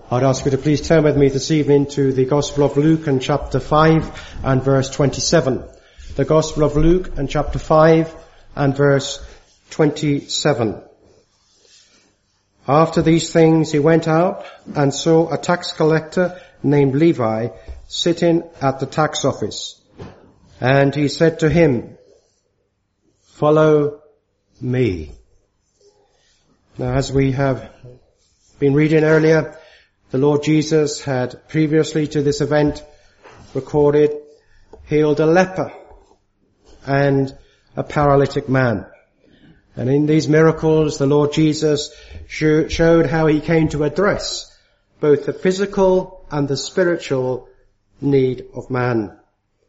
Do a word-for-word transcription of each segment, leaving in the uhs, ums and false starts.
I'd ask you to please turn with me this evening to the Gospel of Luke and chapter five and verse twenty-seven. The Gospel of Luke and chapter five and verse twenty-seven. After these things he went out and saw a tax collector named Levi sitting at the tax office. And he said to him, "Follow me." Now, as we have been reading earlier, the Lord Jesus had previously to this event recorded, healed a leper and a paralytic man. And in these miracles, the Lord Jesus showed how he came to address both the physical and the spiritual need of man.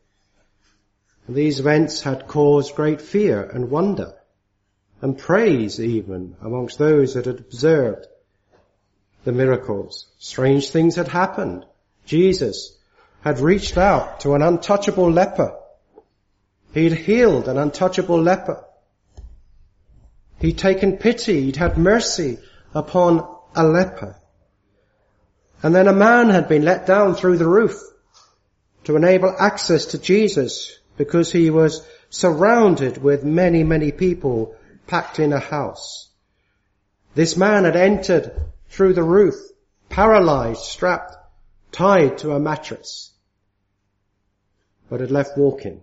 These events had caused great fear and wonder and praise even amongst those that had observed the miracles. Strange things had happened. Jesus had reached out to an untouchable leper. He'd healed an untouchable leper. He'd taken pity, he'd had mercy upon a leper. And then a man had been let down through the roof to enable access to Jesus because he was surrounded with many, many people packed in a house. This man had entered through the roof, paralyzed, strapped, tied to a mattress, but had left walking.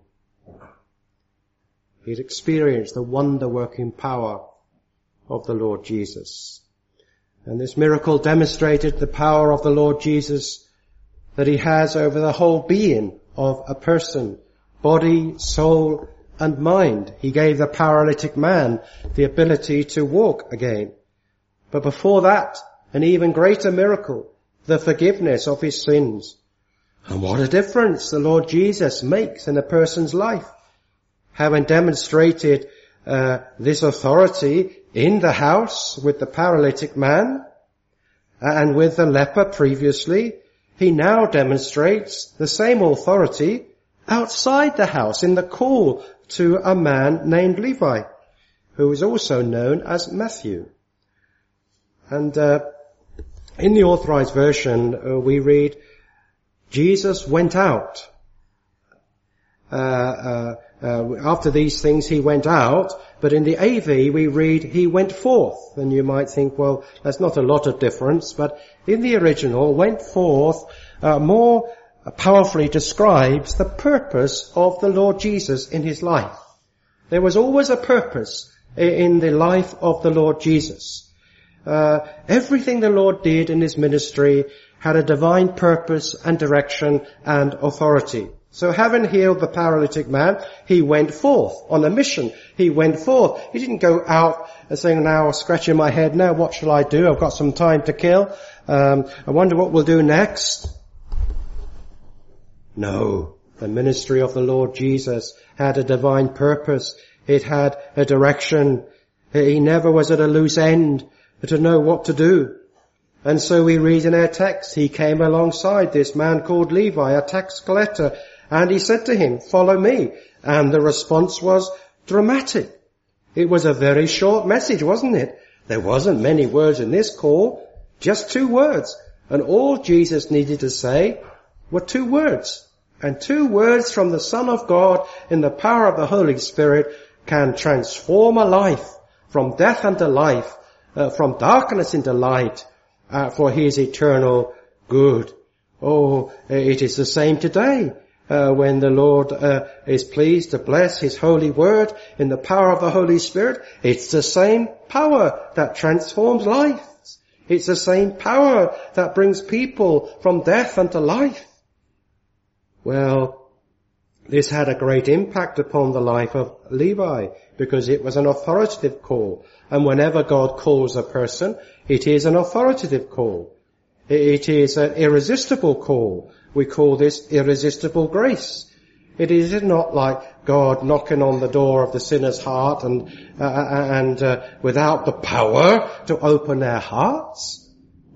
He'd experienced the wonder-working power of the Lord Jesus. And this miracle demonstrated the power of the Lord Jesus that he has over the whole being of a person, body, soul, and mind. He gave the paralytic man the ability to walk again. But before that, an even greater miracle, the forgiveness of his sins. And what a difference the Lord Jesus makes in a person's life. Having demonstrated uh, this authority in the house with the paralytic man and with the leper previously, he now demonstrates the same authority outside the house in the call to a man named Levi, who is also known as Matthew. And uh, in the Authorized Version, uh, we read, Jesus went out. Uh, uh, uh, after these things he went out, but in the A V we read he went forth. And you might think, well, that's not a lot of difference, but in the original, went forth uh, more powerfully describes the purpose of the Lord Jesus in his life. There was always a purpose in the life of the Lord Jesus. Uh, everything the Lord did in his ministry had a divine purpose and direction and authority. So having healed the paralytic man, he went forth on a mission. He went forth. He didn't go out and saying, now scratching my head, now what shall I do? I've got some time to kill. Um, I wonder what we'll do next. No, the ministry of the Lord Jesus had a divine purpose. It had a direction. He never was at a loose end to know what to do. And so we read in our text, he came alongside this man called Levi, a tax collector, and he said to him, "Follow me." And the response was dramatic. It was a very short message, wasn't it? There wasn't many words in this call, just two words. And all Jesus needed to say were two words. And two words from the Son of God in the power of the Holy Spirit can transform a life from death unto life, uh, from darkness into light, uh, for his eternal good. Oh, it is the same today. Uh, when the Lord uh, is pleased to bless his holy word in the power of the Holy Spirit, it's the same power that transforms lives. It's the same power that brings people from death unto life. Well, this had a great impact upon the life of Levi because it was an authoritative call. And whenever God calls a person, it is an authoritative call. It is an irresistible call. We call this irresistible grace. It is not like God knocking on the door of the sinner's heart and uh, and uh, without the power to open their hearts.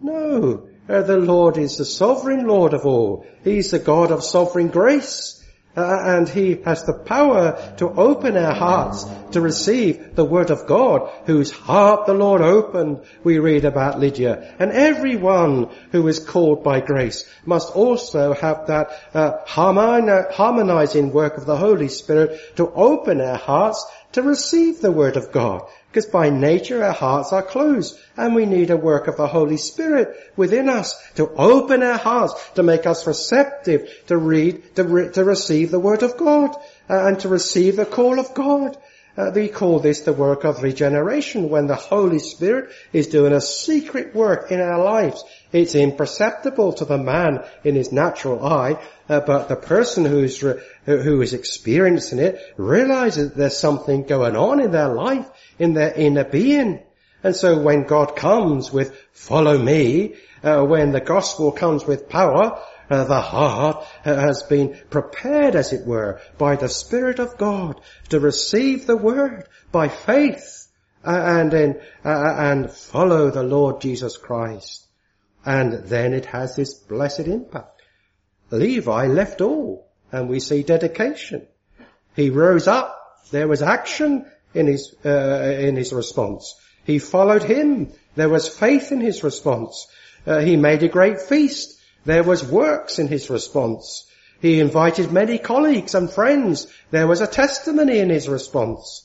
No, uh, the Lord is the sovereign Lord of all. He's the God of sovereign grace. Uh, and he has the power to open our hearts to receive the word of God, whose heart the Lord opened, we read about Lydia. And everyone who is called by grace must also have that uh, harmonizing work of the Holy Spirit to open our hearts to receive the word of God. Because by nature our hearts are closed, and we need a work of the Holy Spirit within us to open our hearts, to make us receptive, to read, to, re- to receive the word of God, uh, and to receive the call of God. Uh, we call this the work of regeneration, when the Holy Spirit is doing a secret work in our lives. It's imperceptible to the man in his natural eye, uh, but the person who's re- who is experiencing it realizes there's something going on in their life, in their inner being. And so when God comes with "follow me," uh, when the gospel comes with power, Uh, the heart uh, has been prepared, as it were, by the Spirit of God to receive the word by faith uh, and then uh, and follow the Lord Jesus Christ. And then it has this blessed impact. Levi left all, and we see dedication. He rose up. There was action in his uh, in his response. He followed him. There was faith in his response. Uh, he made a great feast. There was works in his response. He invited many colleagues and friends. There was a testimony in his response.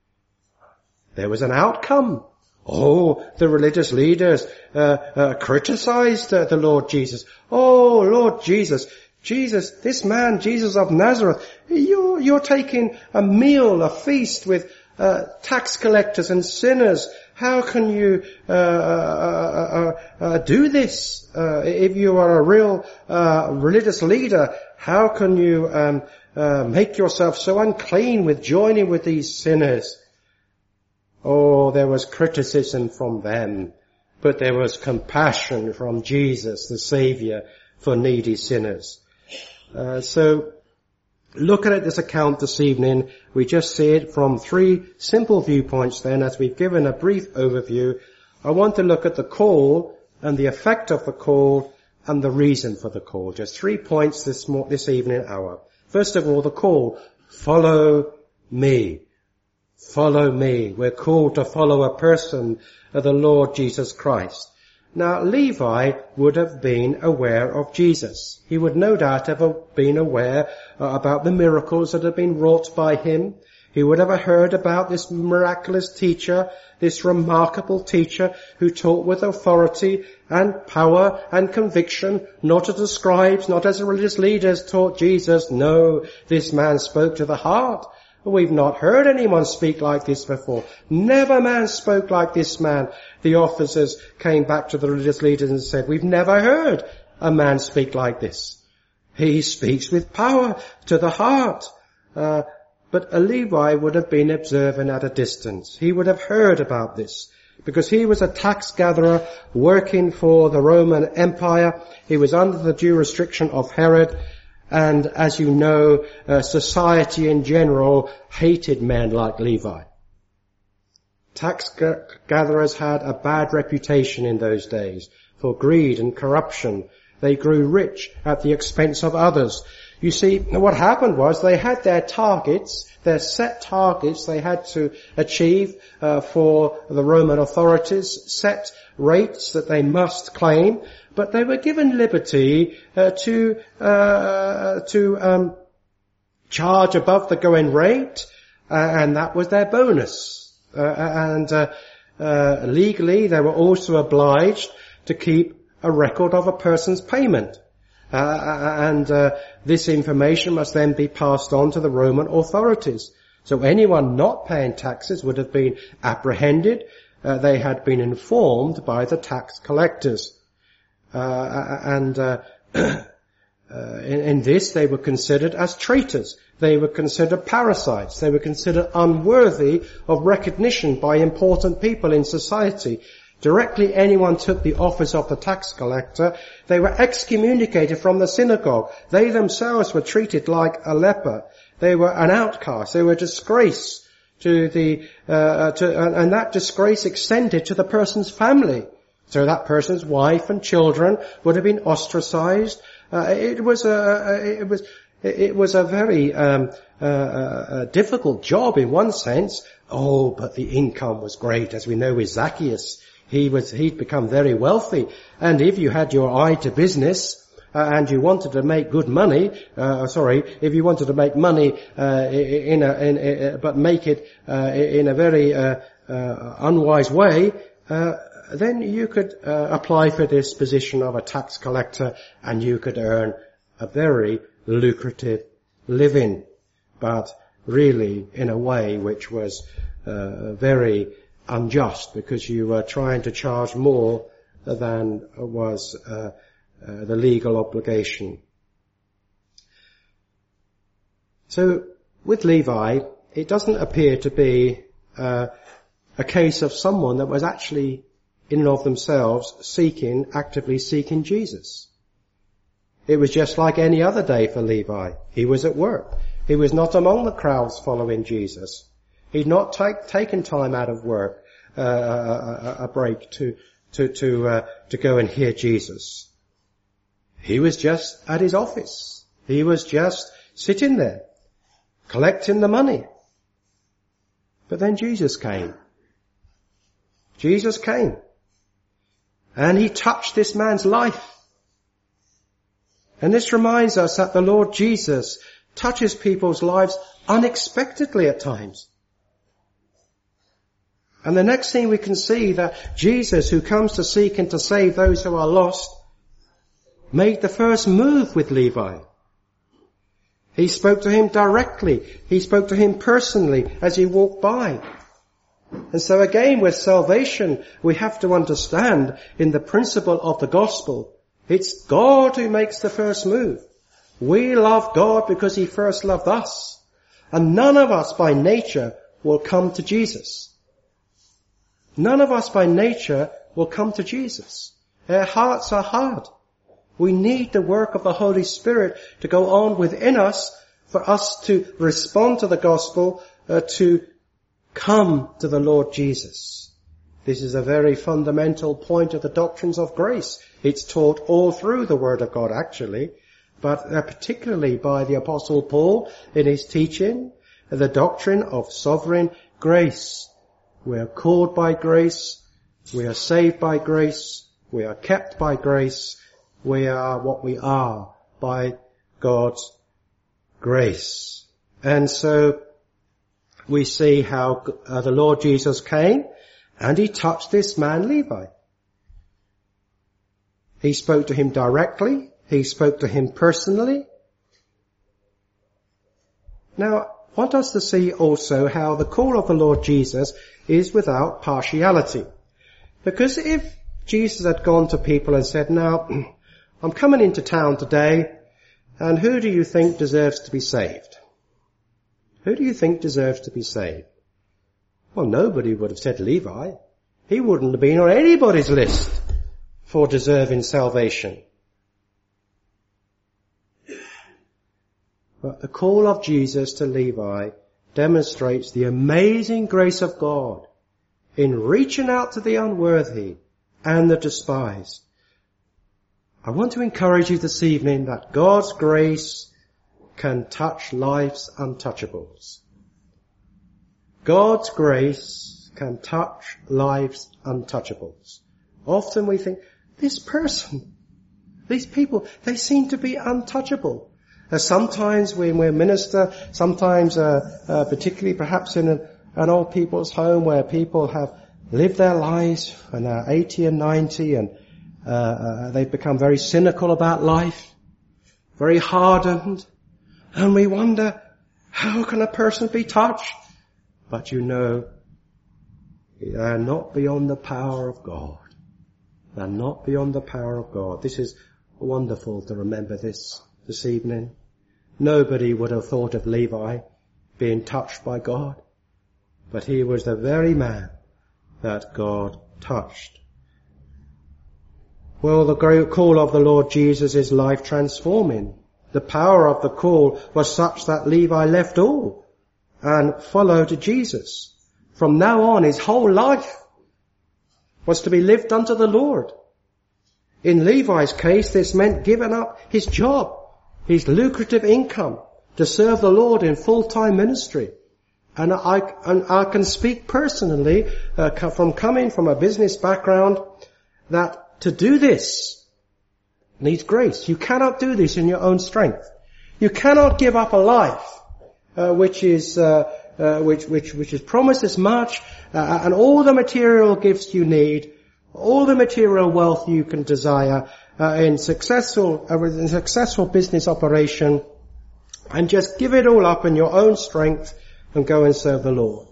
There was an outcome. Oh, the religious leaders uh, uh, criticized uh, the Lord Jesus. Oh, Lord Jesus, Jesus, this man, Jesus of Nazareth, you're, you're taking a meal, a feast with uh, tax collectors and sinners. How can you uh, uh, uh, uh, do this? Uh, if you are a real uh, religious leader, how can you um, uh, make yourself so unclean with joining with these sinners? Oh, there was criticism from them, but there was compassion from Jesus, the Saviour, for needy sinners. Uh, so, looking at this account this evening, we just see it from three simple viewpoints then, as we've given a brief overview. I want to look at the call and the effect of the call and the reason for the call. Just three points this mo- this evening hour. First of all, the call. Follow me. Follow me. We're called to follow a person of the Lord Jesus Christ. Now, Levi would have been aware of Jesus. He would no doubt have been aware uh, about the miracles that had been wrought by him. He would have heard about this miraculous teacher, this remarkable teacher who taught with authority and power and conviction, not as the scribes, not as the religious leaders taught Jesus. No, this man spoke to the heart. We've not heard anyone speak like this before. Never man spoke like this man. The officers came back to the religious leaders and said, we've never heard a man speak like this. He speaks with power to the heart. Uh, but a Levi would have been observing at a distance. He would have heard about this because he was a tax gatherer working for the Roman Empire. He was under the jurisdiction of Herod. And as you know, uh, society in general hated men like Levi. Tax g- gatherers had a bad reputation in those days for greed and corruption. They grew rich at the expense of others. You see, what happened was they had their targets, their set targets they had to achieve uh, for the Roman authorities, set rates that they must claim, but they were given liberty uh, to uh, to um, charge above the going rate, uh, and that was their bonus. Uh, and uh, uh, legally, they were also obliged to keep a record of a person's payment. Uh, and uh, this information must then be passed on to the Roman authorities. So anyone not paying taxes would have been apprehended. Uh, they had been informed by the tax collectors. Uh, and uh, uh, in, in this they were considered as traitors. They were considered parasites. They were considered unworthy of recognition by important people in society. Directly anyone took the office of the tax collector, they were excommunicated from the synagogue. They themselves were treated like a leper. They were an outcast. They were a disgrace to the, uh, to, and, and that disgrace extended to the person's family. So that person's wife and children would have been ostracized. Uh, it was a, it was, It, it was a very um, uh, uh, difficult job in one sense. Oh, but the income was great, as we know with Zacchaeus. He was, he'd become very wealthy. And if you had your eye to business, uh, and you wanted to make good money, uh, sorry, if you wanted to make money, uh, in a, in a, but make it, uh, in a very, uh, uh, unwise way, uh, then you could, uh, apply for this position of a tax collector and you could earn a very lucrative living. But really in a way which was, uh, very unjust, because you were trying to charge more than was uh, uh, the legal obligation. So with Levi, it doesn't appear to be uh, a case of someone that was actually in and of themselves seeking, actively seeking Jesus. It was just like any other day for Levi. He was at work. He was not among the crowds following Jesus. He'd not take, taken time out of work, uh, a, a break to, to, to, uh, to go and hear Jesus. He was just at his office. He was just sitting there, collecting the money. But then Jesus came. Jesus came. And he touched this man's life. And this reminds us that the Lord Jesus touches people's lives unexpectedly at times. And the next thing we can see, that Jesus, who comes to seek and to save those who are lost, made the first move with Levi. He spoke to him directly. He spoke to him personally as he walked by. And so again, with salvation, we have to understand in the principle of the gospel, it's God who makes the first move. We love God because he first loved us. And none of us by nature will come to Jesus. None of us by nature will come to Jesus. Our hearts are hard. We need the work of the Holy Spirit to go on within us for us to respond to the gospel, uh, to come to the Lord Jesus. This is a very fundamental point of the doctrines of grace. It's taught all through the Word of God actually, but uh, particularly by the Apostle Paul in his teaching, the doctrine of sovereign grace. We are called by grace, we are saved by grace, we are kept by grace, we are what we are by God's grace. And so we see how uh, the Lord Jesus came and he touched this man Levi. He spoke to him directly, he spoke to him personally. Now, I want us to see also how the call of the Lord Jesus is without partiality. Because if Jesus had gone to people and said, now, I'm coming into town today, and who do you think deserves to be saved? Who do you think deserves to be saved? Well, nobody would have said Levi. He wouldn't have been on anybody's list for deserving salvation. But the call of Jesus to Levi demonstrates the amazing grace of God in reaching out to the unworthy and the despised. I want to encourage you this evening that God's grace can touch life's untouchables. God's grace can touch life's untouchables. Often we think, this person, these people, they seem to be untouchable. Uh, sometimes when we minister, sometimes uh, uh, particularly perhaps in an, an old people's home where people have lived their lives and are eighty and ninety and uh, uh, they've become very cynical about life, very hardened, and we wonder, how can a person be touched? But you know, they're not beyond the power of God. They're not beyond the power of God. This is wonderful to remember this this evening. Nobody would have thought of Levi being touched by God, but he was the very man that God touched. Well, the great call of the Lord Jesus is life transforming. The power of the call was such that Levi left all and followed Jesus. From now on, his whole life was to be lived unto the Lord. In Levi's case, this meant giving up his job, his lucrative income to serve the Lord in full-time ministry. And I, and I can speak personally, uh, from coming from a business background, that to do this needs grace. You cannot do this in your own strength. You cannot give up a life, uh, which is, uh, uh, which, which, which is promised as much, uh, and all the material gifts you need, all the material wealth you can desire, uh, in successful, uh, in successful business operation, and just give it all up in your own strength and go and serve the Lord.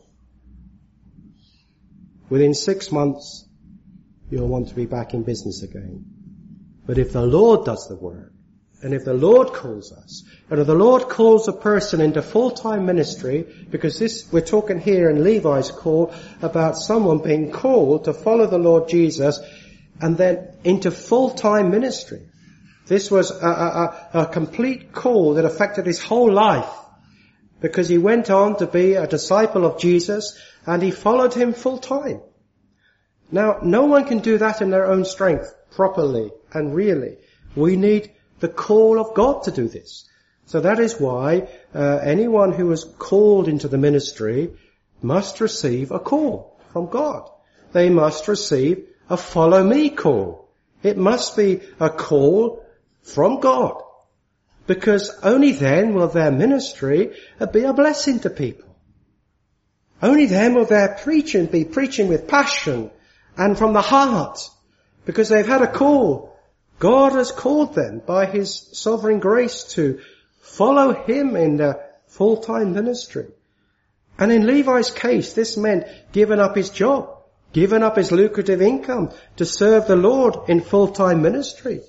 Within six months, you'll want to be back in business again. But if the Lord does the work, and if the Lord calls us, and if the Lord calls a person into full-time ministry, because this, we're talking here in Levi's call about someone being called to follow the Lord Jesus, and then into full-time ministry. This was a, a, a complete call that affected his whole life, because he went on to be a disciple of Jesus, and he followed him full-time. Now, no one can do that in their own strength, properly and really. We need the call of God to do this. So that is why uh, anyone who is called into the ministry must receive a call from God. They must receive a follow me call. It must be a call from God, because only then will their ministry be a blessing to people. Only then will their preaching be preaching with passion and from the heart, because they've had a call. God has called them by his sovereign grace to follow him in their full-time ministry. And in Levi's case, this meant giving up his job, giving up his lucrative income to serve the Lord in full-time ministry.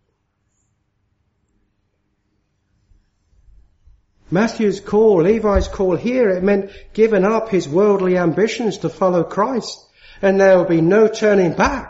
Matthew's call, Levi's call here, it meant giving up his worldly ambitions to follow Christ. And there will be no turning back.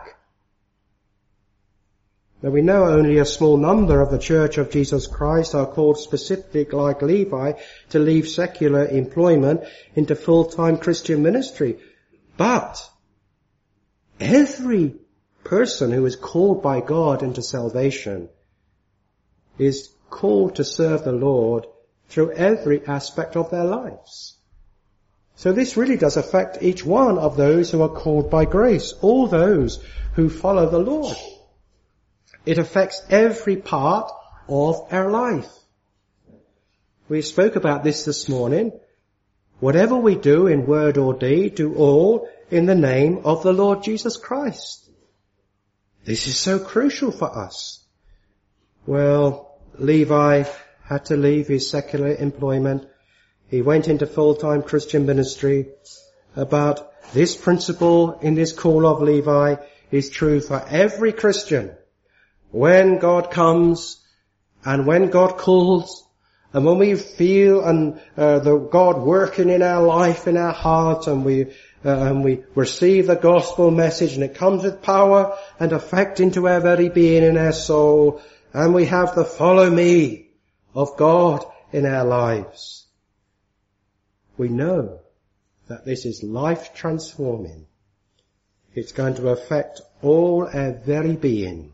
Now we know only a small number of the Church of Jesus Christ are called specifically, like Levi, to leave secular employment into full-time Christian ministry. But every person who is called by God into salvation is called to serve the Lord through every aspect of their lives. So this really does affect each one of those who are called by grace, all those who follow the Lord. It affects every part of our life. We spoke about this this morning. Whatever we do in word or deed, do all in the name of the Lord Jesus Christ. This is so crucial for us. Well, Levi had to leave his secular employment. He went into full-time Christian ministry. But this principle in this call of Levi is true for every Christian. When God comes and when God calls and when we feel and uh, the God working in our life, in our heart, and we uh, and we receive the gospel message, and it comes with power and effect into our very being, in our soul, and we have the follow me of God in our lives, we know that this is life transforming. It's going to affect all our very being.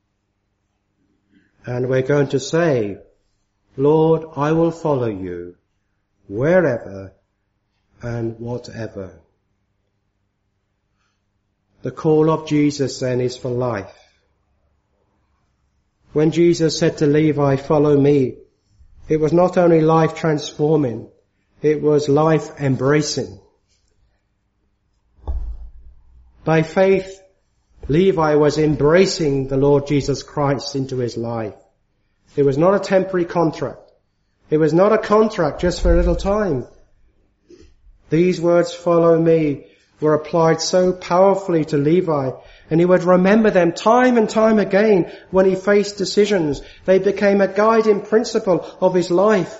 And we're going to say, Lord, I will follow you wherever and whatever. The call of Jesus then is for life. When Jesus said to Levi, follow me, it was not only life transforming, it was life embracing. By faith, Levi was embracing the Lord Jesus Christ into his life. It was not a temporary contract. It was not a contract just for a little time. These words, follow me, were applied so powerfully to Levi, and he would remember them time and time again when he faced decisions. They became a guiding principle of his life.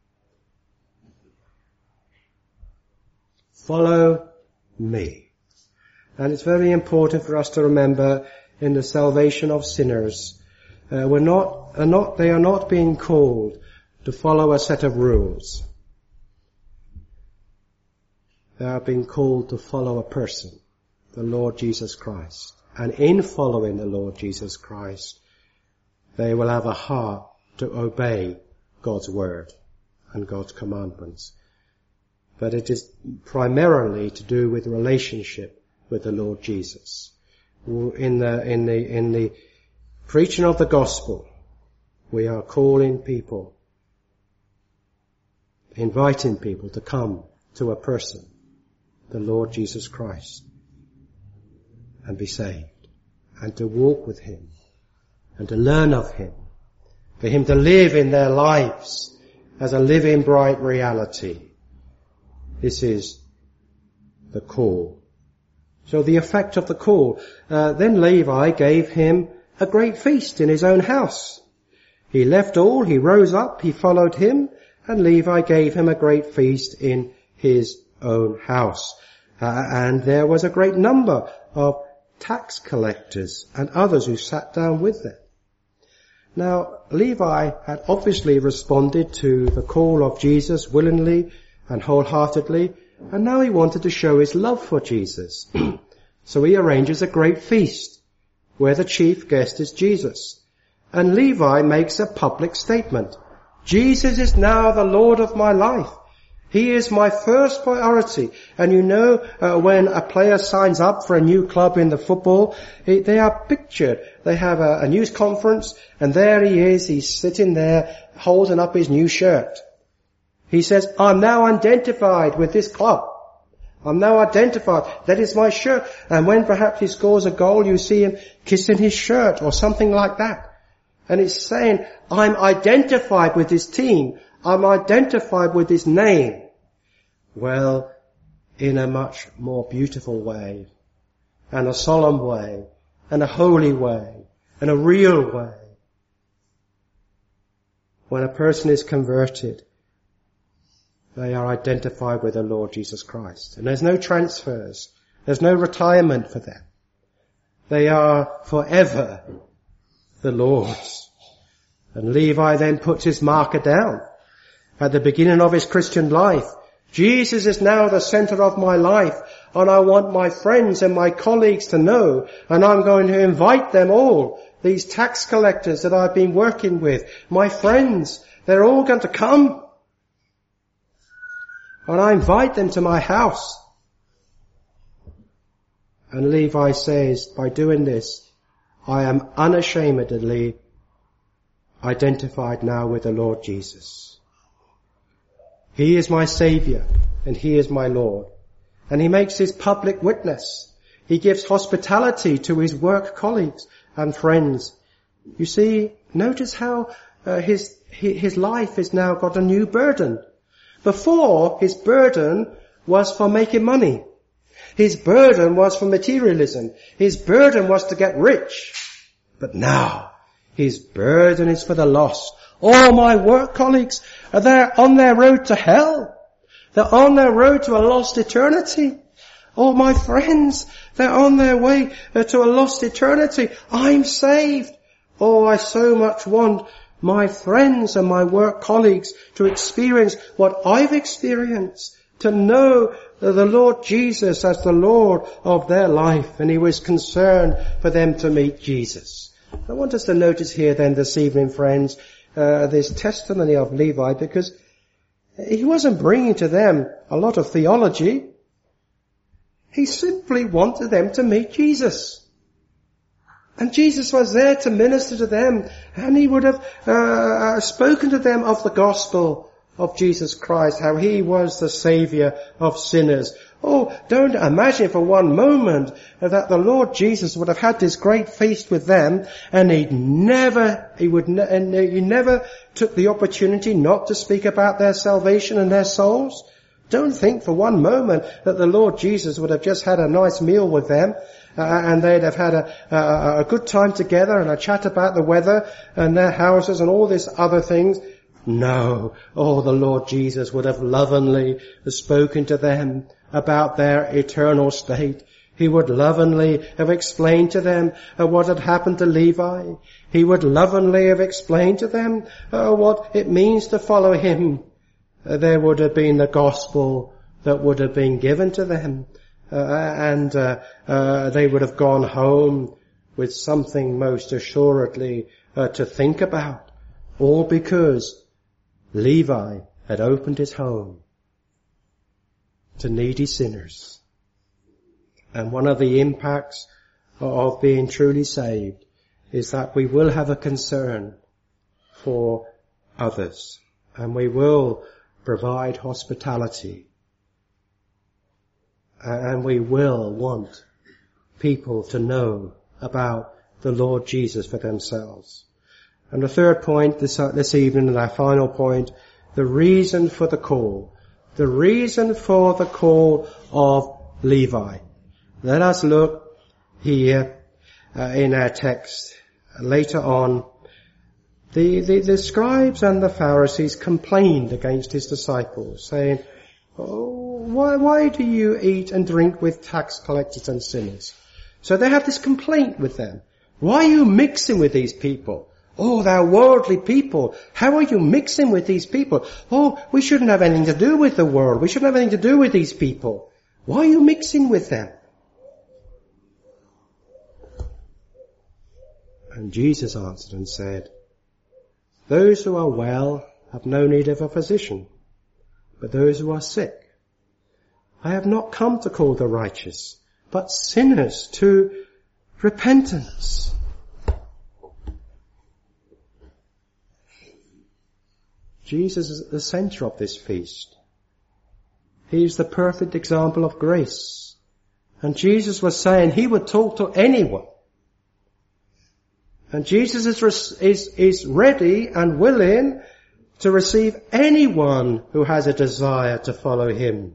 Follow me. And it's very important for us to remember in the salvation of sinners, uh, we're not, are not, they are not being called to follow a set of rules. They are being called to follow a person, the Lord Jesus Christ. And in following the Lord Jesus Christ, they will have a heart to obey God's word and God's commandments. But it is primarily to do with relationship with the Lord Jesus. In the, in the, in the preaching of the gospel, we are calling people, inviting people to come to a person, the Lord Jesus Christ, and be saved, and to walk with him, and to learn of him, for him to live in their lives as a living bright reality. This is the call. So the effect of the call. Uh, then Levi gave him a great feast in his own house. He left all, he rose up, he followed him, and Levi gave him a great feast in his own house. Uh, and there was a great number of tax collectors and others who sat down with them. Now, Levi had obviously responded to the call of Jesus willingly and wholeheartedly, and now he wanted to show his love for Jesus. So he arranges a great feast where the chief guest is Jesus. And Levi makes a public statement. Jesus is now the Lord of my life. He is my first priority. And you know, uh, when a player signs up for a new club in the football, it, they are pictured. They have a, a news conference, and there he is. He's sitting there holding up his new shirt. He says, I'm now identified with this club. I'm now identified. That is my shirt. And when perhaps he scores a goal, you see him kissing his shirt or something like that. And it's saying, I'm identified with this team. I'm identified with this name. Well, in a much more beautiful way, and a solemn way, and a holy way, and a real way. When a person is converted, they are identified with the Lord Jesus Christ. And there's no transfers. There's no retirement for them. They are forever the Lord's. And Levi then puts his marker down at the beginning of his Christian life. Jesus is now the center of my life, and I want my friends and my colleagues to know, and I'm going to invite them all, these tax collectors that I've been working with, my friends, they're all going to come. And I invite them to my house. And Levi says, by doing this, I am unashamedly identified now with the Lord Jesus. He is my Savior, and He is my Lord. And he makes his public witness. He gives hospitality to his work colleagues and friends. You see, notice how uh, his his life has now got a new burden. Before, his burden was for making money. His burden was for materialism. His burden was to get rich. But now, his burden is for the lost. All my work colleagues are there on their road to hell. They're on their road to a lost eternity. All my friends, they're on their way to a lost eternity. I'm saved. Oh, I so much want my friends and my work colleagues to experience what I've experienced, to know the Lord Jesus as the Lord of their life. And he was concerned for them to meet Jesus. I want us to notice here then this evening, friends, uh, this testimony of Levi, because he wasn't bringing to them a lot of theology. He simply wanted them to meet Jesus. And Jesus was there to minister to them, and he would have uh, spoken to them of the gospel of Jesus Christ, how he was the Savior of sinners. Oh, don't imagine for one moment that the Lord Jesus would have had this great feast with them, and he'd never, he would, ne- and he never took the opportunity not to speak about their salvation and their souls. Don't think for one moment that the Lord Jesus would have just had a nice meal with them, uh, and they'd have had a, a, a good time together and a chat about the weather and their houses and all these other things. No. Oh, the Lord Jesus would have lovingly spoken to them about their eternal state. He would lovingly have explained to them uh, what had happened to Levi. He would lovingly have explained to them uh, what it means to follow him. Uh, there would have been the gospel that would have been given to them. Uh, and uh, uh, they would have gone home with something most assuredly uh, to think about. All because Levi had opened his home to needy sinners. And one of the impacts of being truly saved is that we will have a concern for others, and we will provide hospitality, and we will want people to know about the Lord Jesus for themselves. And the third point this, uh, this evening, and our final point, the reason for the call. The reason for the call of Levi. Let us look here uh, in our text. Later on, the, the, the scribes and the Pharisees complained against his disciples, saying, oh, why, why do you eat and drink with tax collectors and sinners? So they have this complaint with them. Why are you mixing with these people? Oh, thou worldly people, how are you mixing with these people? Oh, we shouldn't have anything to do with the world. We shouldn't have anything to do with these people. Why are you mixing with them? And Jesus answered and said, those who are well have no need of a physician, but those who are sick. I have not come to call the righteous, but sinners to repentance. Jesus is at the center of this feast. He is the perfect example of grace. And Jesus was saying he would talk to anyone. And Jesus is, is, is ready and willing to receive anyone who has a desire to follow him.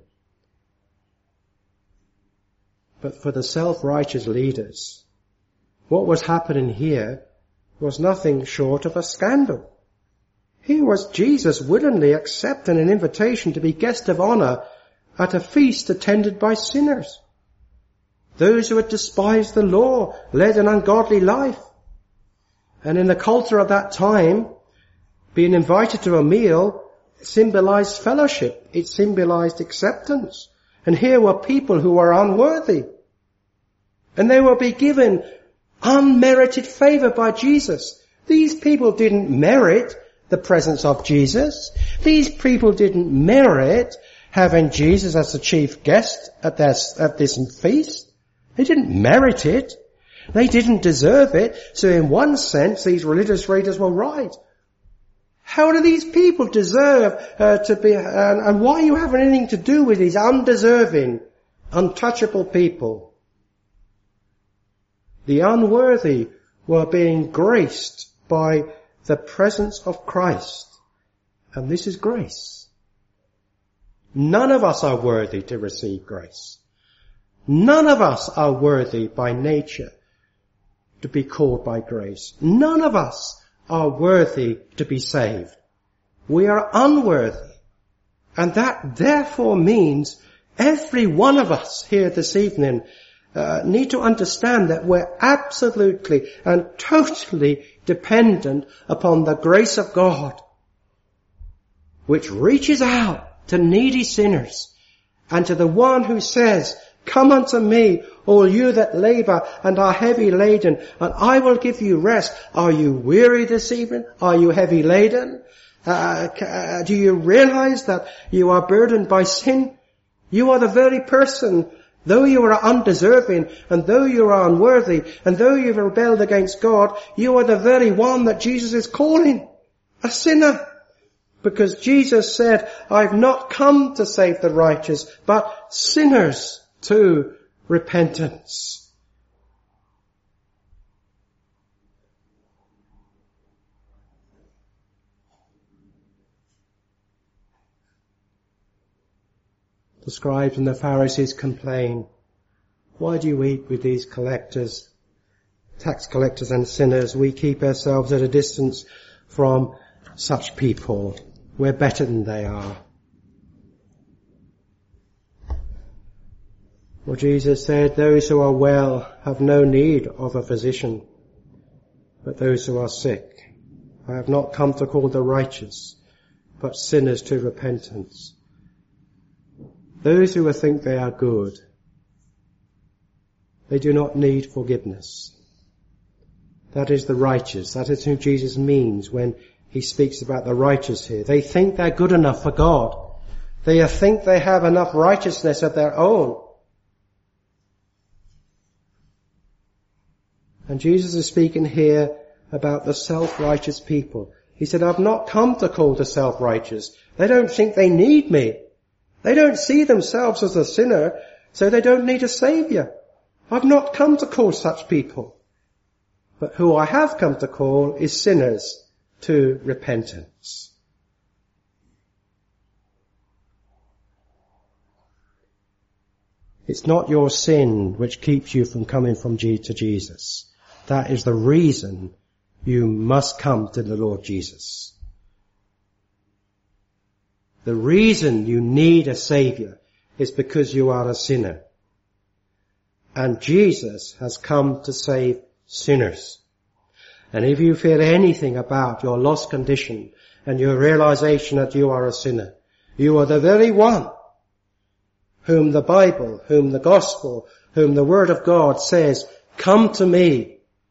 But for the self-righteous leaders, what was happening here was nothing short of a scandal. Here was Jesus willingly accepting an invitation to be guest of honor at a feast attended by sinners. Those who had despised the law, led an ungodly life. And in the culture of that time, being invited to a meal symbolized fellowship. It symbolized acceptance. And here were people who were unworthy. And they will be given unmerited favor by Jesus. These people didn't merit the presence of Jesus. These people didn't merit having Jesus as the chief guest at, their, at this feast. They didn't merit it. They didn't deserve it. So in one sense, these religious readers were right. How do these people deserve uh, to be, uh, and why are you having anything to do with these undeserving, untouchable people? The unworthy were being graced by the presence of Christ. And this is grace. None of us are worthy to receive grace. None of us are worthy by nature to be called by grace. None of us are worthy to be saved. We are unworthy. And that therefore means every one of us here this evening uh, need to understand that we're absolutely and totally dependent upon the grace of God, which reaches out to needy sinners and to the one who says, come unto me, all you that labor and are heavy laden, and I will give you rest. Are you weary this evening? Are you heavy laden? Uh, uh, do you realize that you are burdened by sin? You are the very person, though you are undeserving, and though you are unworthy, and though you have rebelled against God, you are the very one that Jesus is calling a sinner. Because Jesus said, I've not come to save the righteous, but sinners to repentance. The scribes and the Pharisees complain, why do you eat with these collectors, tax collectors and sinners? We keep ourselves at a distance from such people. We're better than they are. Well, Jesus said, those who are well have no need of a physician, but those who are sick. I have not come to call the righteous, but sinners to repentance. Those who think they are good, they do not need forgiveness. That is the righteous. That is who Jesus means when he speaks about the righteous here. They think they're good enough for God. They think they have enough righteousness of their own. And Jesus is speaking here about the self-righteous people. He said, I've not come to call the self-righteous. They don't think they need me. They don't see themselves as a sinner, so they don't need a saviour. I've not come to call such people. But who I have come to call is sinners to repentance. It's not your sin which keeps you from coming from G- to Jesus. That is the reason you must come to the Lord Jesus. The reason you need a saviour is because you are a sinner. And Jesus has come to save sinners. And if you feel anything about your lost condition and your realization that you are a sinner, you are the very one whom the Bible, whom the gospel, whom the word of God says, come to me.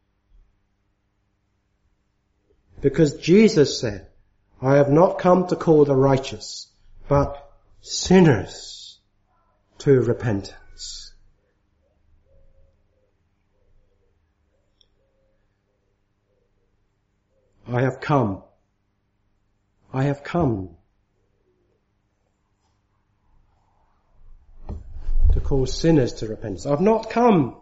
Because Jesus said, I have not come to call the righteous, but sinners to repentance. I have come. I have come to call sinners to repentance. I've not come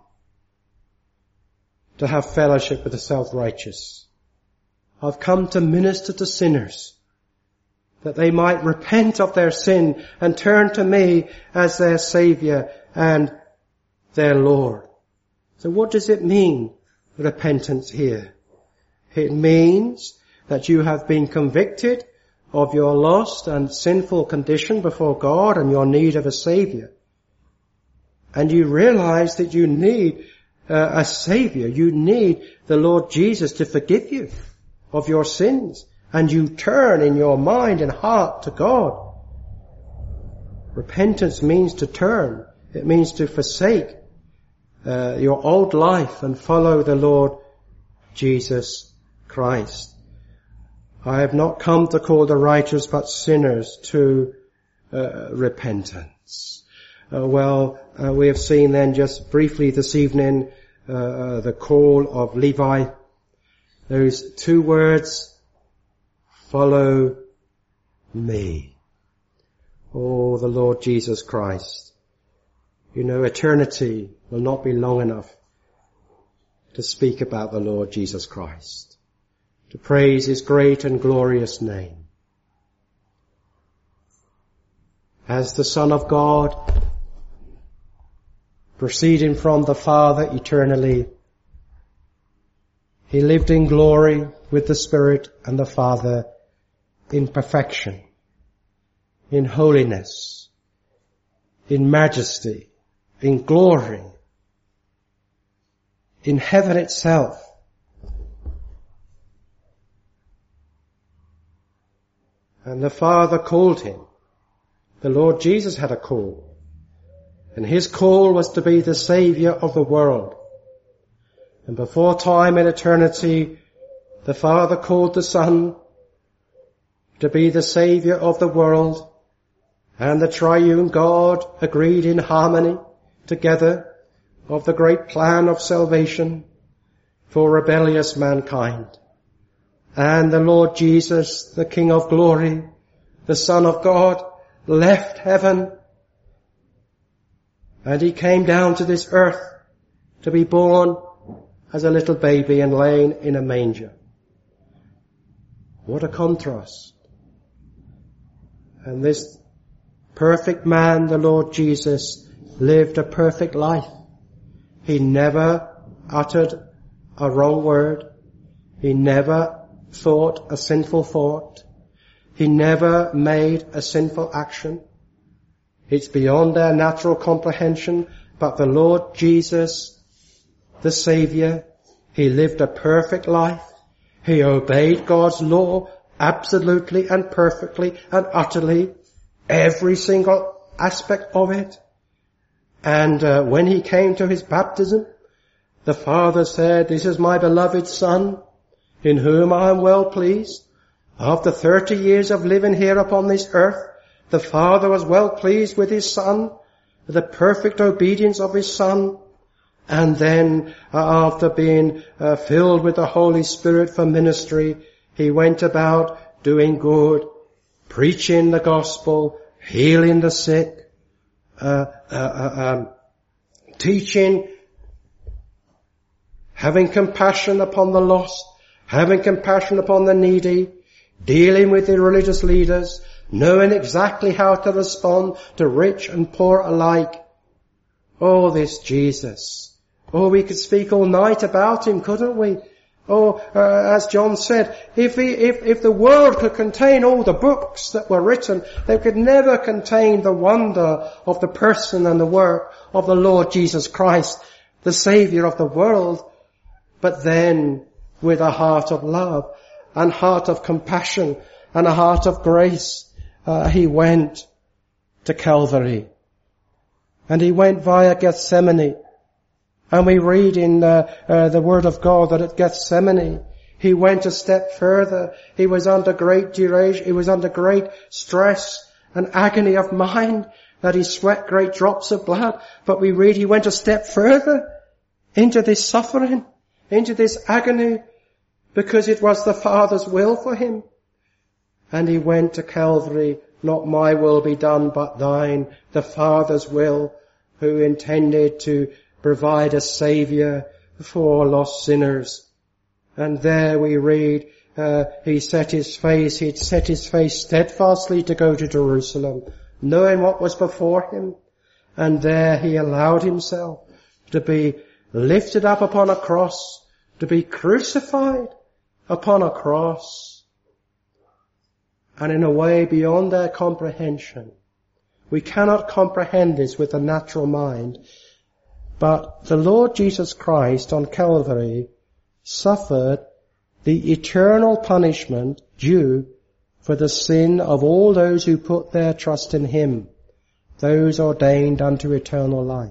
to have fellowship with the self-righteous. I've come to minister to sinners, that they might repent of their sin and turn to me as their Saviour and their Lord. So what does it mean, repentance here? It means that you have been convicted of your lost and sinful condition before God and your need of a Saviour. And you realize that you need uh, a Saviour. You need the Lord Jesus to forgive you of your sins. And you turn in your mind and heart to God. Repentance means to turn. It means to forsake uh, your old life and follow the Lord Jesus Christ. I have not come to call the righteous but sinners to uh, repentance. Uh, well, uh, we have seen then just briefly this evening uh, the call of Levi. Those two words, follow me. Oh, the Lord Jesus Christ. You know, eternity will not be long enough to speak about the Lord Jesus Christ, to praise his great and glorious name. As the Son of God, proceeding from the Father eternally, he lived in glory with the Spirit and the Father in perfection, in holiness, in majesty, in glory, in heaven itself. And the Father called him. The Lord Jesus had a call. And his call was to be the Saviour of the world. And before time and eternity, the Father called the Son to be the Saviour of the world. And the triune God agreed in harmony together of the great plan of salvation for rebellious mankind. And the Lord Jesus, the King of glory, the Son of God, left heaven and he came down to this earth to be born as a little baby and lain in a manger. What a contrast. And this perfect man, the Lord Jesus, lived a perfect life. He never uttered a wrong word. He never thought a sinful thought. He never made a sinful action. It's beyond our natural comprehension, but the Lord Jesus, the Saviour, he lived a perfect life. He obeyed God's law absolutely and perfectly and utterly, every single aspect of it. And uh, when he came to his baptism, the Father said, "This is my beloved Son, in whom I am well pleased. After thirty years of living here upon this earth, the Father was well pleased with his Son, with the perfect obedience of his Son. And then, uh, after being uh, filled with the Holy Spirit for ministry, he went about doing good, preaching the gospel, healing the sick, uh, uh, uh, um, teaching, having compassion upon the lost, having compassion upon the needy, dealing with the religious leaders, knowing exactly how to respond to rich and poor alike. Oh, this Jesus. Oh, we could speak all night about him, couldn't we? Oh, uh, as John said, if, he, if, if the world could contain all the books that were written, they could never contain the wonder of the person and the work of the Lord Jesus Christ, the Saviour of the world. But then, with a heart of love and heart of compassion and a heart of grace, uh, he went to Calvary. And he went via Gethsemane. And we read in uh, uh, the Word of God that at Gethsemane, he went a step further. He was under great duration, he was under great stress and agony of mind, that he sweat great drops of blood. But we read he went a step further into this suffering, into this agony, because it was the Father's will for him. And he went to Calvary, not my will be done, but thine, the Father's will, who intended to provide a Saviour for lost sinners. And there we read, uh, he set his face, he'd set his face steadfastly to go to Jerusalem, knowing what was before him. And there he allowed himself to be lifted up upon a cross, to be crucified upon a cross. And in a way beyond their comprehension. We cannot comprehend this with the natural mind. But the Lord Jesus Christ on Calvary suffered the eternal punishment due for the sin of all those who put their trust in him, those ordained unto eternal life.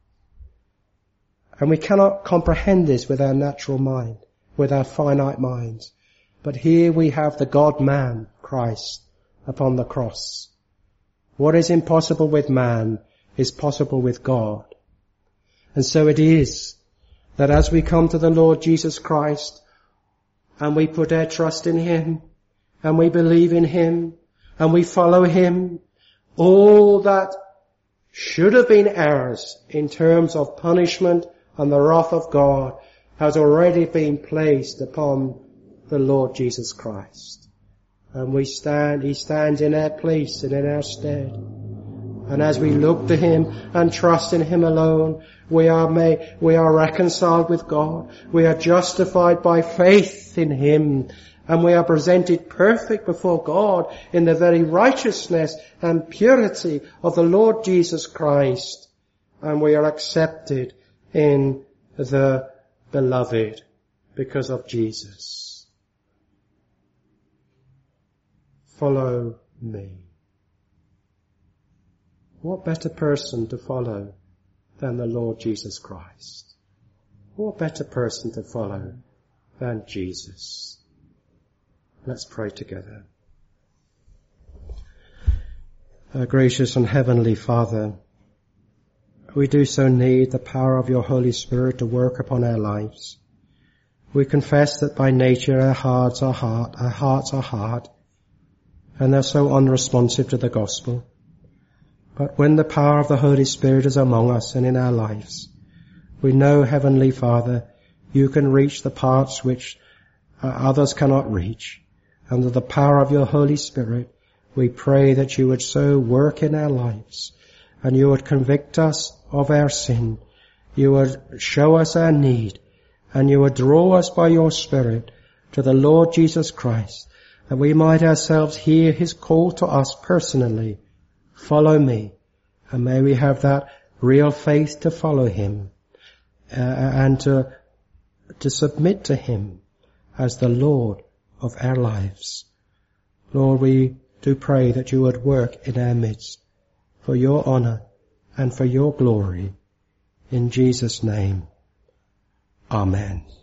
And we cannot comprehend this with our natural mind, with our finite minds. But here we have the God-man, Christ, upon the cross. What is impossible with man is possible with God. And so it is that as we come to the Lord Jesus Christ and we put our trust in him and we believe in him and we follow him, all that should have been ours in terms of punishment and the wrath of God has already been placed upon the Lord Jesus Christ. And we stand, he stands in our place and in our stead. And as we look to him and trust in him alone, we are made, we are reconciled with God. We are justified by faith in him. And we are presented perfect before God in the very righteousness and purity of the Lord Jesus Christ. And we are accepted in the beloved because of Jesus. Follow me. What better person to follow than the Lord Jesus Christ? What better person to follow than Jesus? Let's pray together. Our gracious and heavenly Father, we do so need the power of your Holy Spirit to work upon our lives. We confess that by nature our hearts are hard, our hearts are hard, and they're so unresponsive to the gospel. But when the power of the Holy Spirit is among us and in our lives, we know, Heavenly Father, you can reach the parts which uh, others cannot reach. Under the power of your Holy Spirit, we pray that you would so work in our lives and you would convict us of our sin. You would show us our need and you would draw us by your Spirit to the Lord Jesus Christ, that we might ourselves hear his call to us personally. Follow me. And may we have that real faith to follow him uh, and to, to submit to him as the Lord of our lives. Lord, we do pray that you would work in our midst for your honor and for your glory. In Jesus' name, amen.